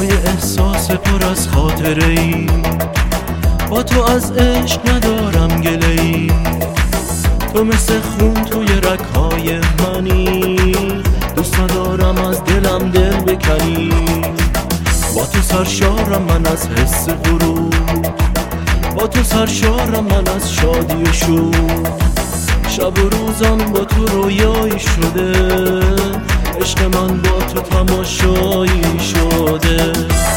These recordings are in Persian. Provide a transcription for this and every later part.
با یه احساس پر از خاطره ای، با تو از عشق ندارم گله ای. تو مثل خون توی رگ‌های منی، دوست ندارم از دلم دل بکنی. با تو سرشارم من از حس غرور، با تو سرشارم من از شادی و شور. شب و روزم با تو رویایی شده، عشق من با تو تماشایی شده.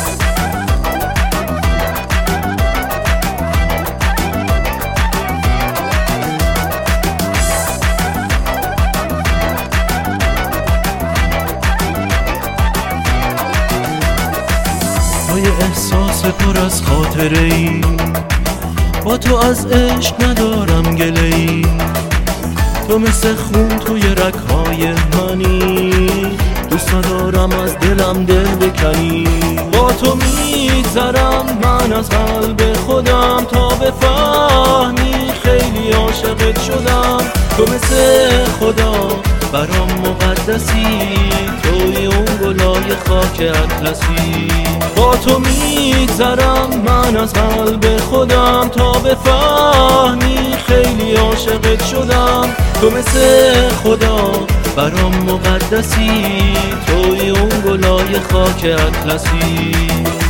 با یه احساس پر از خاطره ای، با تو از عشق ندارم گله ای. تو مثل خون توی رگ‌های منی، دوست ندارم از دلم دل بکنی. با تو میگذرم من از قلب خودم، تا بفهمی خیلی عاشقت شدم. تو مثل خدا برام مقدسی، توی اون گلای خاک اطلسی. با تو میگذرم من از قلب خودم، تا بفهمی خیلی عاشقت شدم. تو مثل خدا برام مقدسی، توی اون گلای خاک اطلسی.